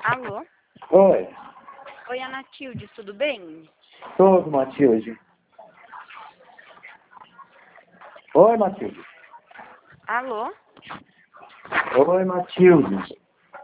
Alô? Oi, Oi, Ana Tilde, tudo bem? tudo, Matilde. Oi, Matilde. Alô? Oi, Matilde.